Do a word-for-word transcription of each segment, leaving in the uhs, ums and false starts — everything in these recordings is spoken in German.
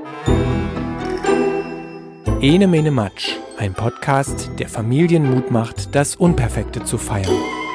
Ene Mene Matsch, ein Podcast, der Familien Mut macht, das Unperfekte zu feiern.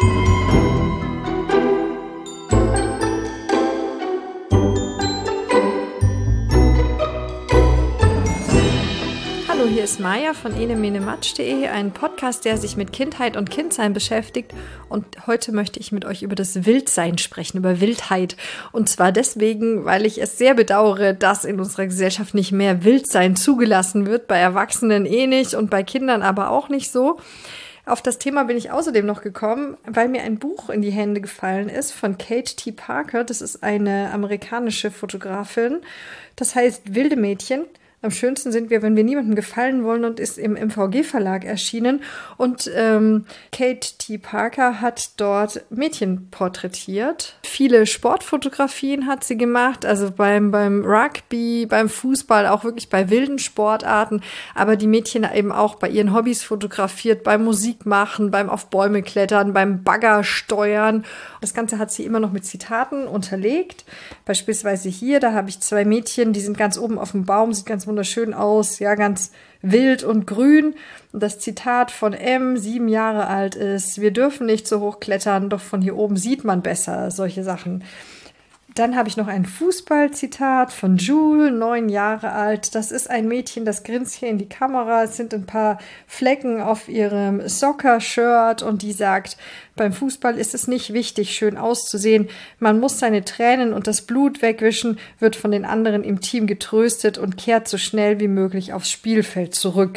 Hallo, hier ist Maja von ene mene matsch punkt de, ein Podcast, der sich mit Kindheit und Kindsein beschäftigt. Und heute möchte ich mit euch über das Wildsein sprechen, über Wildheit. Und zwar deswegen, weil ich es sehr bedauere, dass in unserer Gesellschaft nicht mehr Wildsein zugelassen wird, bei Erwachsenen eh nicht und bei Kindern aber auch nicht so. Auf das Thema bin ich außerdem noch gekommen, weil mir ein Buch in die Hände gefallen ist von Kate T. Parker. Das ist eine amerikanische Fotografin. Das heißt Wilde Mädchen. Am schönsten sind wir, wenn wir niemandem gefallen wollen, und ist im M V G-Verlag erschienen. Und ähm, Kate T. Parker hat dort Mädchen porträtiert. Viele Sportfotografien hat sie gemacht, also beim, beim Rugby, beim Fußball, auch wirklich bei wilden Sportarten. Aber die Mädchen eben auch bei ihren Hobbys fotografiert, beim Musikmachen, beim auf Bäume klettern, beim Bagger steuern. Das Ganze hat sie immer noch mit Zitaten unterlegt. Beispielsweise hier, da habe ich zwei Mädchen, die sind ganz oben auf dem Baum, sieht ganz wunderschön aus, ja, ganz wild und grün. Und das Zitat von M, sieben Jahre alt, ist: Wir dürfen nicht so hoch klettern, doch von hier oben sieht man besser. Solche Sachen. Dann habe ich noch ein Fußballzitat von Jule, neun Jahre alt. Das ist ein Mädchen, das grinst hier in die Kamera. Es sind ein paar Flecken auf ihrem Soccer-Shirt und die sagt: Beim Fußball ist es nicht wichtig, schön auszusehen. Man muss seine Tränen und das Blut wegwischen, wird von den anderen im Team getröstet und kehrt so schnell wie möglich aufs Spielfeld zurück.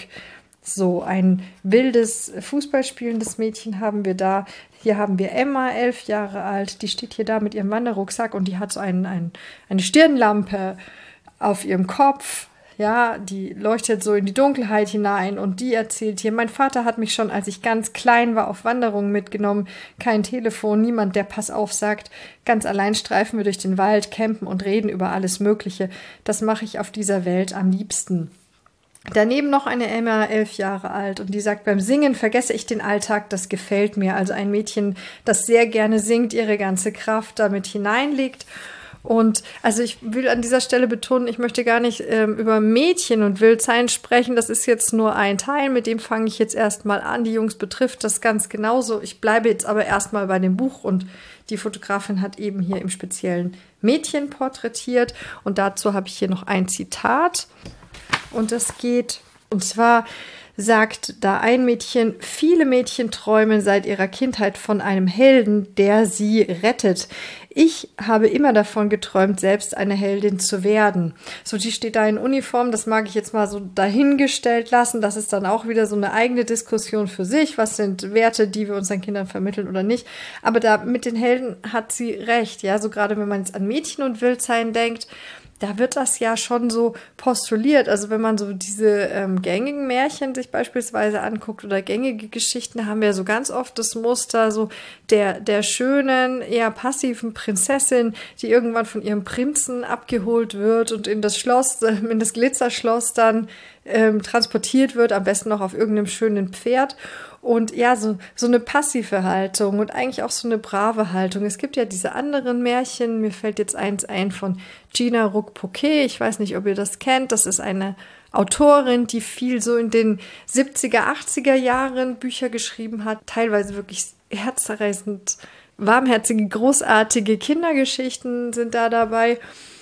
So ein wildes, fußballspielendes Mädchen haben wir da. Hier haben wir Emma, elf Jahre alt. Die steht hier da mit ihrem Wanderrucksack und die hat so ein, ein, eine Stirnlampe auf ihrem Kopf. Ja, die leuchtet so in die Dunkelheit hinein und die erzählt hier: Mein Vater hat mich schon, als ich ganz klein war, auf Wanderungen mitgenommen. Kein Telefon, niemand, der Pass auf sagt. Ganz allein streifen wir durch den Wald, campen und reden über alles Mögliche. Das mache ich auf dieser Welt am liebsten. Daneben noch eine Emma, elf Jahre alt, und die sagt: Beim Singen vergesse ich den Alltag, das gefällt mir. Also ein Mädchen, das sehr gerne singt, ihre ganze Kraft damit hineinlegt. Und also ich will an dieser Stelle betonen, ich möchte gar nicht ähm, über Mädchen und Wildsein sprechen. Das ist jetzt nur ein Teil, mit dem fange ich jetzt erstmal an. Die Jungs betrifft das ganz genauso. Ich bleibe jetzt aber erstmal bei dem Buch, und die Fotografin hat eben hier im Speziellen Mädchen porträtiert. Und dazu habe ich hier noch ein Zitat. Und das geht, und zwar sagt da ein Mädchen: Viele Mädchen träumen seit ihrer Kindheit von einem Helden, der sie rettet. Ich habe immer davon geträumt, selbst eine Heldin zu werden. So, die steht da in Uniform, das mag ich jetzt mal so dahingestellt lassen. Das ist dann auch wieder so eine eigene Diskussion für sich. Was sind Werte, die wir unseren Kindern vermitteln oder nicht? Aber da mit den Helden hat sie recht. Ja, so gerade wenn man jetzt an Mädchen und Wildsein denkt, da wird das ja schon so postuliert. Also wenn man so diese ähm, gängigen Märchen sich beispielsweise anguckt oder gängige Geschichten, haben wir so ganz oft das Muster so der, der schönen, eher passiven Prinzessin, die irgendwann von ihrem Prinzen abgeholt wird und in das Schloss, in das Glitzerschloss dann ähm, transportiert wird, am besten noch auf irgendeinem schönen Pferd. Und ja, so, so eine passive Haltung und eigentlich auch so eine brave Haltung. Es gibt ja diese anderen Märchen, mir fällt jetzt eins ein von Gina Ruck-Poquet, ich weiß nicht, ob ihr das kennt, das ist eine Autorin, die viel so in den siebziger, achtziger Jahren Bücher geschrieben hat, teilweise wirklich herzzerreißend, warmherzige, großartige Kindergeschichten sind da dabei.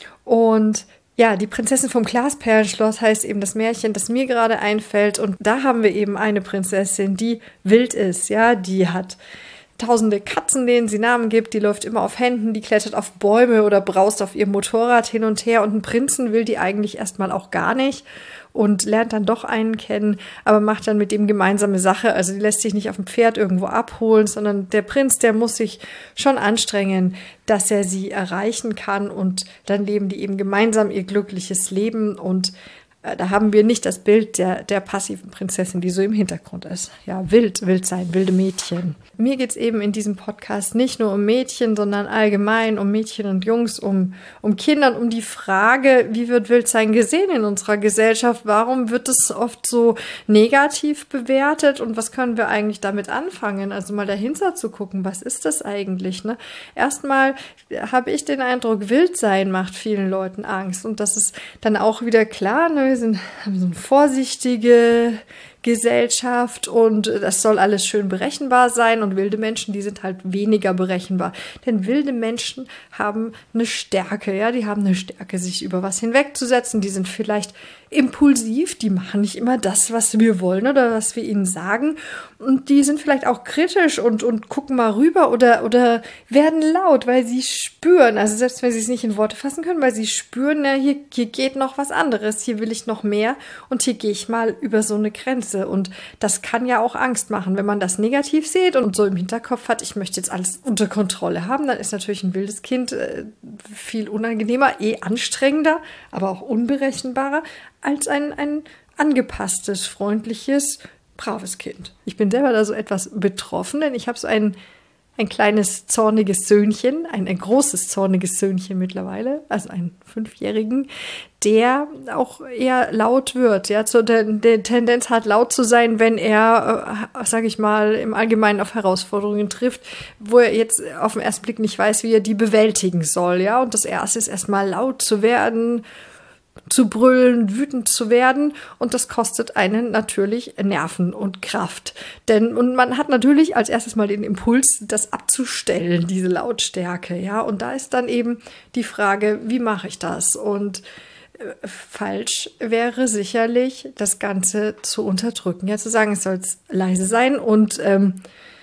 Und ja, die Prinzessin vom Glasperlenschloss heißt eben das Märchen, das mir gerade einfällt. Und da haben wir eben eine Prinzessin, die wild ist, ja, die hat tausende Katzen, denen sie Namen gibt, die läuft immer auf Händen, die klettert auf Bäume oder braust auf ihrem Motorrad hin und her. Und einen Prinzen will die eigentlich erstmal auch gar nicht und lernt dann doch einen kennen, aber macht dann mit dem gemeinsame Sache. Also die lässt sich nicht auf dem Pferd irgendwo abholen, sondern der Prinz, der muss sich schon anstrengen, dass er sie erreichen kann, und dann leben die eben gemeinsam ihr glückliches Leben. Und Da haben wir nicht das Bild der, der passiven Prinzessin, die so im Hintergrund ist. Ja, wild, wild sein, wilde Mädchen. Mir geht's eben in diesem Podcast nicht nur um Mädchen, sondern allgemein um Mädchen und Jungs, um, um Kinder und um die Frage, wie wird Wildsein gesehen in unserer Gesellschaft? Warum wird es oft so negativ bewertet und was können wir eigentlich damit anfangen? Also mal dahinter zu gucken, was ist das eigentlich? Ne? Erstmal habe ich den Eindruck, Wildsein macht vielen Leuten Angst und das ist dann auch wieder klar, ne? Wir sind, haben so eine vorsichtige Gesellschaft und das soll alles schön berechenbar sein und wilde Menschen, die sind halt weniger berechenbar. Denn wilde Menschen haben eine Stärke, ja, die haben eine Stärke, sich über was hinwegzusetzen, die sind vielleicht impulsiv, die machen nicht immer das, was wir wollen oder was wir ihnen sagen und die sind vielleicht auch kritisch und, und gucken mal rüber oder, oder werden laut, weil sie spüren, also selbst wenn sie es nicht in Worte fassen können, weil sie spüren, na, hier, hier geht noch was anderes, hier will ich noch mehr und hier gehe ich mal über so eine Grenze und das kann ja auch Angst machen, wenn man das negativ sieht und so im Hinterkopf hat, ich möchte jetzt alles unter Kontrolle haben, dann ist natürlich ein wildes Kind äh, viel unangenehmer, eh anstrengender, aber auch unberechenbarer als ein, ein angepasstes, freundliches, braves Kind. Ich bin selber da so etwas betroffen, denn ich habe so ein, ein kleines, zorniges Söhnchen, ein, ein großes, zorniges Söhnchen mittlerweile, also einen Fünfjährigen, der auch eher laut wird, ja, so der, der Tendenz hat, laut zu sein, wenn er, äh, sage ich mal, im Allgemeinen auf Herausforderungen trifft, wo er jetzt auf den ersten Blick nicht weiß, wie er die bewältigen soll, ja, und das Erste ist erstmal laut zu werden, zu brüllen, wütend zu werden und das kostet einen natürlich Nerven und Kraft. Denn und man hat natürlich als erstes mal den Impuls, das abzustellen, diese Lautstärke, ja, und da ist dann eben die Frage, wie mache ich das? Und äh, falsch wäre sicherlich, das Ganze zu unterdrücken, ja, zu sagen, es soll leise sein und ähm,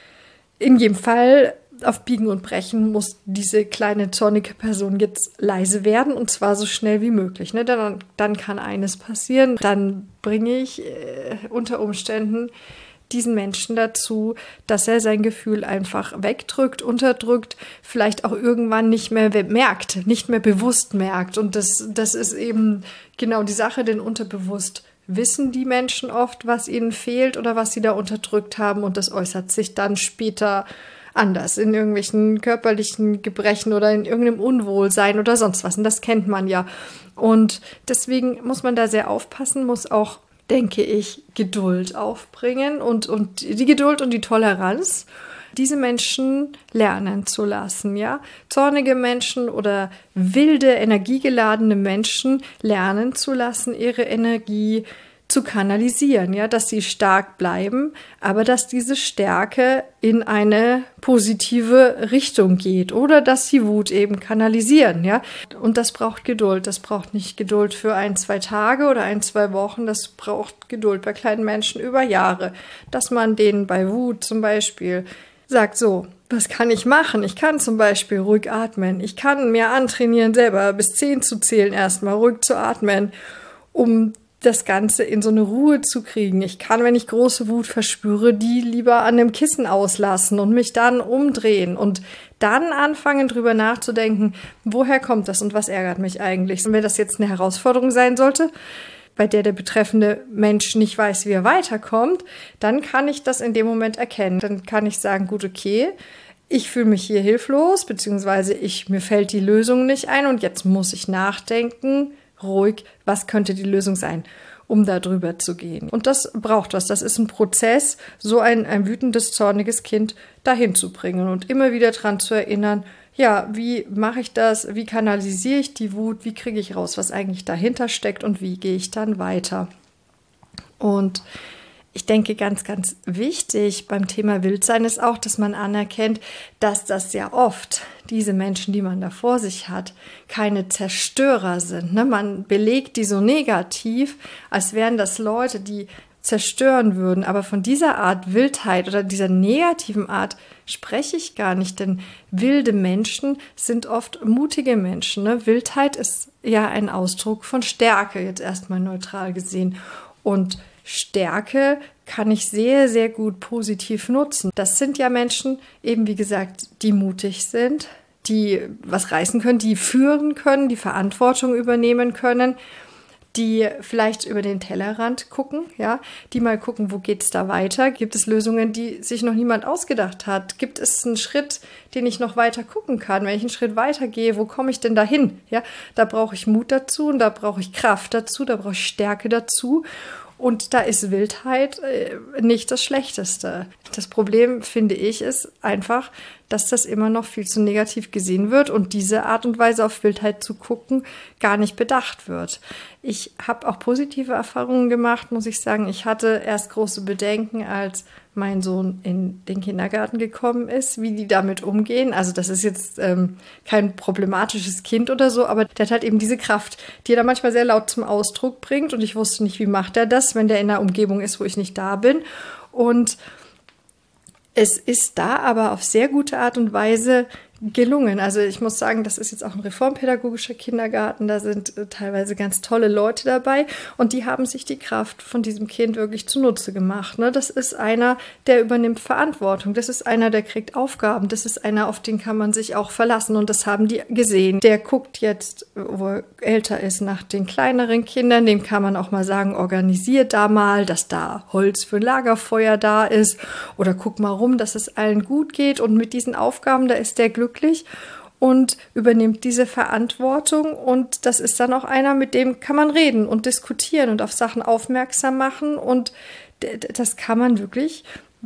in jedem Fall auf Biegen und Brechen muss diese kleine zornige Person jetzt leise werden und zwar so schnell wie möglich. Ne? Dann, dann kann eines passieren. Dann bringe ich äh, unter Umständen diesen Menschen dazu, dass er sein Gefühl einfach wegdrückt, unterdrückt, vielleicht auch irgendwann nicht mehr merkt, nicht mehr bewusst merkt. Und das, das ist eben genau die Sache, denn unterbewusst wissen die Menschen oft, was ihnen fehlt oder was sie da unterdrückt haben und das äußert sich dann später anders, in irgendwelchen körperlichen Gebrechen oder in irgendeinem Unwohlsein oder sonst was. Und das kennt man ja. Und deswegen muss man da sehr aufpassen, muss auch, denke ich, Geduld aufbringen und, und die Geduld und die Toleranz, diese Menschen lernen zu lassen, ja. Zornige Menschen oder wilde, energiegeladene Menschen lernen zu lassen, ihre Energie zu kanalisieren, ja, dass sie stark bleiben, aber dass diese Stärke in eine positive Richtung geht oder dass sie Wut eben kanalisieren, ja. Und das braucht Geduld. Das braucht nicht Geduld für ein, zwei Tage oder ein, zwei Wochen. Das braucht Geduld bei kleinen Menschen über Jahre, dass man denen bei Wut zum Beispiel sagt, so, was kann ich machen? Ich kann zum Beispiel ruhig atmen. Ich kann mir antrainieren, selber bis zehn zu zählen, erstmal ruhig zu atmen, um das Ganze in so eine Ruhe zu kriegen. Ich kann, wenn ich große Wut verspüre, die lieber an dem Kissen auslassen und mich dann umdrehen und dann anfangen, drüber nachzudenken, woher kommt das und was ärgert mich eigentlich? Und wenn das jetzt eine Herausforderung sein sollte, bei der der betreffende Mensch nicht weiß, wie er weiterkommt, dann kann ich das in dem Moment erkennen. Dann kann ich sagen, gut, okay, ich fühle mich hier hilflos, beziehungsweise ich, mir fällt die Lösung nicht ein und jetzt muss ich nachdenken, ruhig, was könnte die Lösung sein, um da drüber zu gehen. Und das braucht was. Das ist ein Prozess, so ein, ein wütendes, zorniges Kind dahin zu bringen und immer wieder dran zu erinnern, ja, wie mache ich das, wie kanalisiere ich die Wut, wie kriege ich raus, was eigentlich dahinter steckt und wie gehe ich dann weiter. Und ich denke, ganz, ganz wichtig beim Thema Wildsein ist auch, dass man anerkennt, dass das ja oft diese Menschen, die man da vor sich hat, keine Zerstörer sind. Ne? Man belegt die so negativ, als wären das Leute, die zerstören würden. Aber von dieser Art Wildheit oder dieser negativen Art spreche ich gar nicht, denn wilde Menschen sind oft mutige Menschen. Ne? Wildheit ist ja ein Ausdruck von Stärke, jetzt erstmal neutral gesehen. Und Stärke kann ich sehr, sehr gut positiv nutzen. Das sind ja Menschen, eben wie gesagt, die mutig sind, die was reißen können, die führen können, die Verantwortung übernehmen können, die vielleicht über den Tellerrand gucken, ja, die mal gucken, wo geht's da weiter? Gibt es Lösungen, die sich noch niemand ausgedacht hat? Gibt es einen Schritt, den ich noch weiter gucken kann? Wenn ich einen Schritt weiter gehe, wo komme ich denn dahin? Ja, da brauche ich Mut dazu und da brauche ich Kraft dazu, da brauche ich Stärke dazu. Und da ist Wildheit äh, nicht das Schlechteste. Das Problem, finde ich, ist einfach, dass das immer noch viel zu negativ gesehen wird und diese Art und Weise auf Wildheit zu gucken gar nicht bedacht wird. Ich habe auch positive Erfahrungen gemacht, muss ich sagen. Ich hatte erst große Bedenken, als mein Sohn in den Kindergarten gekommen ist, wie die damit umgehen. Also das ist jetzt ähm, kein problematisches Kind oder so, aber der hat halt eben diese Kraft, die er da manchmal sehr laut zum Ausdruck bringt. Und ich wusste nicht, wie macht er das, wenn der in einer Umgebung ist, wo ich nicht da bin. Und es ist da aber auf sehr gute Art und Weise gelungen. Also ich muss sagen, das ist jetzt auch ein reformpädagogischer Kindergarten. Da sind äh, teilweise ganz tolle Leute dabei und die haben sich die Kraft von diesem Kind wirklich zunutze gemacht. Ne? Das ist einer, der übernimmt Verantwortung. Das ist einer, der kriegt Aufgaben. Das ist einer, auf den kann man sich auch verlassen und das haben die gesehen. Der guckt jetzt, wo er älter ist, nach den kleineren Kindern. Dem kann man auch mal sagen, organisiert da mal, dass da Holz für ein Lagerfeuer da ist oder guck mal rum, dass es allen gut geht und mit diesen Aufgaben, da ist der glücklich und übernimmt diese Verantwortung und das ist dann auch einer, mit dem kann man reden und diskutieren und auf Sachen aufmerksam machen und das kann man wirklich,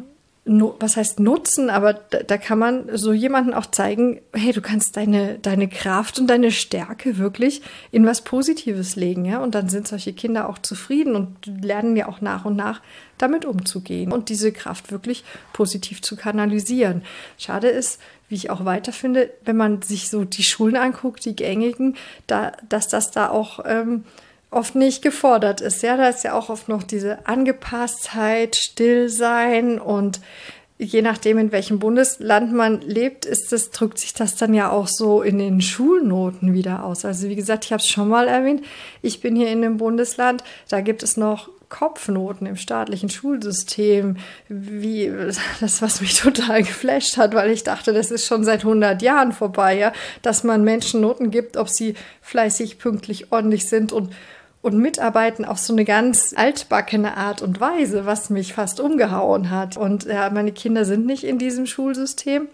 was heißt nutzen, aber da kann man so jemanden auch zeigen, hey, du kannst deine, deine Kraft und deine Stärke wirklich in was Positives legen, ja, und dann sind solche Kinder auch zufrieden und lernen ja auch nach und nach damit umzugehen und diese Kraft wirklich positiv zu kanalisieren. Schade ist, wie ich auch weiter finde, wenn man sich so die Schulen anguckt, die gängigen, da, dass das da auch ähm, oft nicht gefordert ist. Ja, da ist ja auch oft noch diese Angepasstheit, Stillsein und je nachdem, in welchem Bundesland man lebt, ist das, drückt sich das dann ja auch so in den Schulnoten wieder aus. Also wie gesagt, ich habe es schon mal erwähnt, ich bin hier in einem Bundesland, da gibt es noch Kopfnoten im staatlichen Schulsystem, wie das, was mich total geflasht hat, weil ich dachte, das ist schon seit hundert Jahren vorbei, ja, dass man Menschen Noten gibt, ob sie fleißig, pünktlich, ordentlich sind und, und mitarbeiten auf so eine ganz altbackene Art und Weise, was mich fast umgehauen hat. Und ja, meine Kinder sind nicht in diesem Schulsystem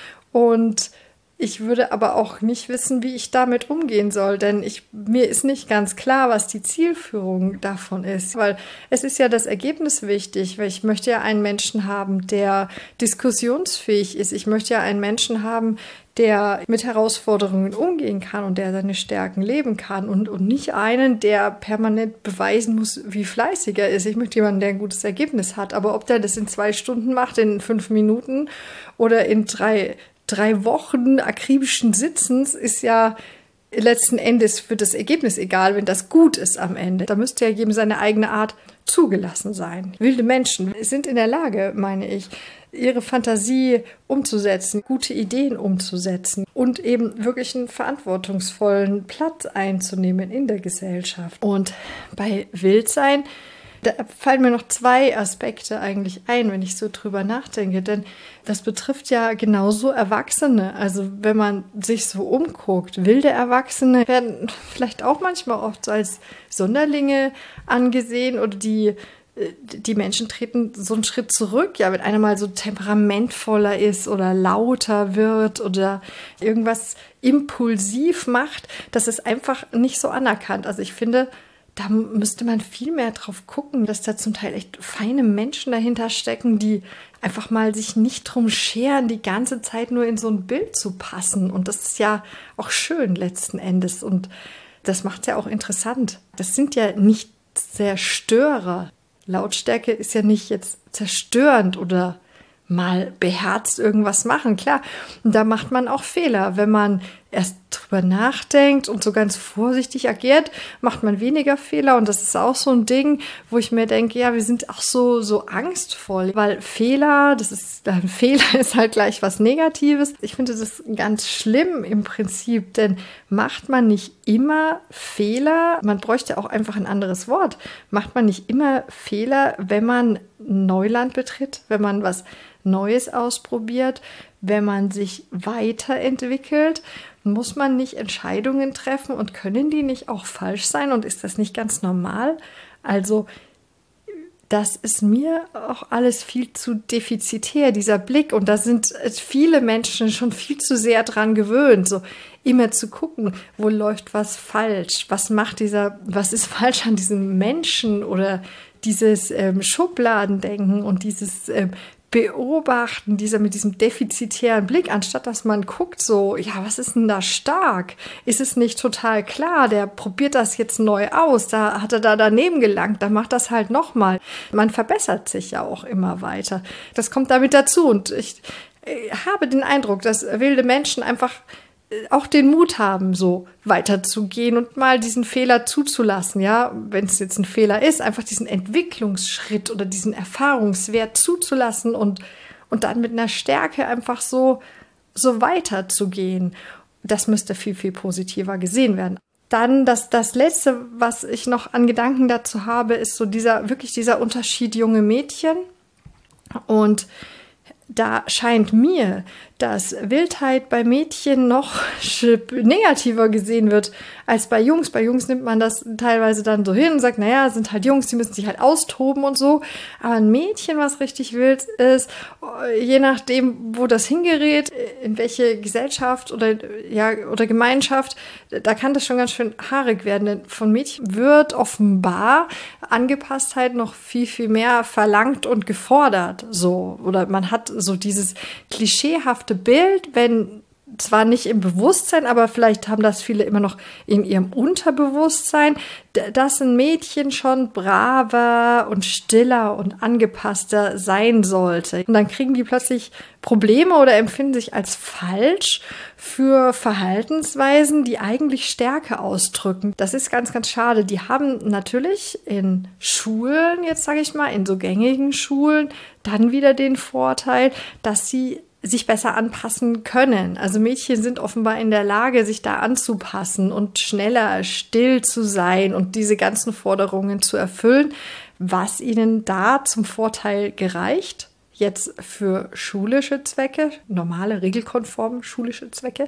und ich würde aber auch nicht wissen, wie ich damit umgehen soll, denn ich, mir ist nicht ganz klar, was die Zielführung davon ist, weil es ist ja das Ergebnis wichtig, weil ich möchte ja einen Menschen haben, der diskussionsfähig ist. Ich möchte ja einen Menschen haben, der mit Herausforderungen umgehen kann und der seine Stärken leben kann und, und nicht einen, der permanent beweisen muss, wie fleißig er ist. Ich möchte jemanden, der ein gutes Ergebnis hat, aber ob der das in zwei Stunden macht, in fünf Minuten oder in drei Drei Wochen akribischen Sitzens ist ja letzten Endes für das Ergebnis egal, wenn das gut ist am Ende. Da müsste ja jedem seine eigene Art zugelassen sein. Wilde Menschen sind in der Lage, meine ich, ihre Fantasie umzusetzen, gute Ideen umzusetzen und eben wirklich einen verantwortungsvollen Platz einzunehmen in der Gesellschaft. Und bei Wildsein, da fallen mir noch zwei Aspekte eigentlich ein, wenn ich so drüber nachdenke, denn das betrifft ja genauso Erwachsene. Also wenn man sich so umguckt, wilde Erwachsene werden vielleicht auch manchmal oft so als Sonderlinge angesehen oder die, die Menschen treten so einen Schritt zurück. Ja, wenn einer mal so temperamentvoller ist oder lauter wird oder irgendwas impulsiv macht, das ist einfach nicht so anerkannt. Also ich finde, da müsste man viel mehr drauf gucken, dass da zum Teil echt feine Menschen dahinter stecken, die einfach mal sich nicht drum scheren, die ganze Zeit nur in so ein Bild zu passen. Und das ist ja auch schön letzten Endes. Und das macht es ja auch interessant. Das sind ja nicht Zerstörer. Lautstärke ist ja nicht jetzt zerstörend oder mal beherzt irgendwas machen. Klar, und da macht man auch Fehler. Wenn man erst drüber nachdenkt und so ganz vorsichtig agiert, macht man weniger Fehler. Und das ist auch so ein Ding, wo ich mir denke, ja, wir sind auch so, so angstvoll, weil Fehler, das ist, ein Fehler ist halt gleich was Negatives. Ich finde das ganz schlimm im Prinzip, denn macht man nicht immer Fehler, man bräuchte auch einfach ein anderes Wort, macht man nicht immer Fehler, wenn man Neuland betritt, wenn man was Neues ausprobiert, wenn man sich weiterentwickelt, muss man nicht Entscheidungen treffen und können die nicht auch falsch sein und ist das nicht ganz normal? Also das ist mir auch alles viel zu defizitär, dieser Blick. Und da sind viele Menschen schon viel zu sehr dran gewöhnt, so immer zu gucken, wo läuft was falsch, was macht dieser, was ist falsch an diesem Menschen oder dieses ähm, Schubladendenken und dieses ähm, Beobachten, dieser mit diesem defizitären Blick, anstatt dass man guckt so, ja, was ist denn da stark? Ist es nicht total klar? Der probiert das jetzt neu aus, da hat er da daneben gelangt, da macht das halt nochmal. Man verbessert sich ja auch immer weiter. Das kommt damit dazu und ich, ich habe den Eindruck, dass wilde Menschen einfach auch den Mut haben, so weiterzugehen und mal diesen Fehler zuzulassen, ja, wenn es jetzt ein Fehler ist, einfach diesen Entwicklungsschritt oder diesen Erfahrungswert zuzulassen und, und dann mit einer Stärke einfach so, so weiterzugehen. Das müsste viel, viel positiver gesehen werden. Dann das, das Letzte, was ich noch an Gedanken dazu habe, ist so dieser, wirklich dieser Unterschied junge Mädchen und da scheint mir, dass Wildheit bei Mädchen noch negativer gesehen wird als bei Jungs. Bei Jungs nimmt man das teilweise dann so hin und sagt, naja, sind halt Jungs, die müssen sich halt austoben und so. Aber ein Mädchen, was richtig wild ist, je nachdem, wo das hingerät, in welche Gesellschaft oder, ja, oder Gemeinschaft, da kann das schon ganz schön haarig werden. Denn von Mädchen wird offenbar Angepasstheit noch viel, viel mehr verlangt und gefordert. So. Oder man hat so dieses klischeehafte Bild, wenn zwar nicht im Bewusstsein, aber vielleicht haben das viele immer noch in ihrem Unterbewusstsein, dass ein Mädchen schon braver und stiller und angepasster sein sollte. Und dann kriegen die plötzlich Probleme oder empfinden sich als falsch für Verhaltensweisen, die eigentlich Stärke ausdrücken. Das ist ganz, ganz schade. Die haben natürlich in Schulen, jetzt sage ich mal, in so gängigen Schulen, dann wieder den Vorteil, dass sie sich besser anpassen können. Also Mädchen sind offenbar in der Lage, sich da anzupassen und schneller still zu sein und diese ganzen Forderungen zu erfüllen, was ihnen da zum Vorteil gereicht. Jetzt für schulische Zwecke, normale, regelkonforme schulische Zwecke.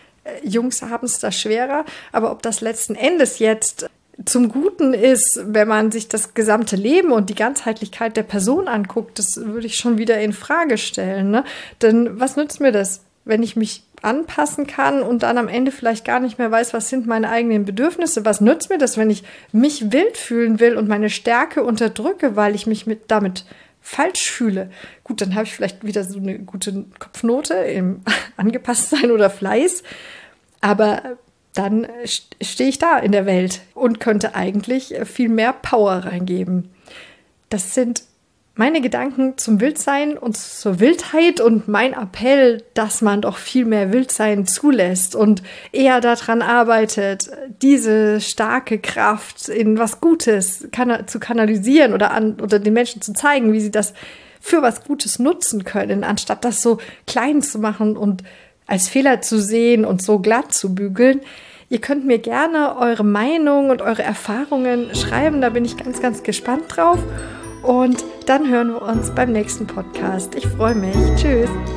Jungs haben es da schwerer, aber ob das letzten Endes jetzt zum Guten ist, wenn man sich das gesamte Leben und die Ganzheitlichkeit der Person anguckt, das würde ich schon wieder in Frage stellen, ne? Denn was nützt mir das, wenn ich mich anpassen kann und dann am Ende vielleicht gar nicht mehr weiß, was sind meine eigenen Bedürfnisse? Was nützt mir das, wenn ich mich wild fühlen will und meine Stärke unterdrücke, weil ich mich mit, damit falsch fühle? Gut, dann habe ich vielleicht wieder so eine gute Kopfnote im Angepasstsein oder Fleiß, aber dann stehe ich da in der Welt und könnte eigentlich viel mehr Power reingeben. Das sind meine Gedanken zum Wildsein und zur Wildheit und mein Appell, dass man doch viel mehr Wildsein zulässt und eher daran arbeitet, diese starke Kraft in was Gutes kann- zu kanalisieren oder, an, oder den Menschen zu zeigen, wie sie das für was Gutes nutzen können, anstatt das so klein zu machen und als Fehler zu sehen und so glatt zu bügeln. Ihr könnt mir gerne eure Meinung und eure Erfahrungen schreiben, da bin ich ganz, ganz gespannt drauf. Und dann hören wir uns beim nächsten Podcast. Ich freue mich. Tschüss.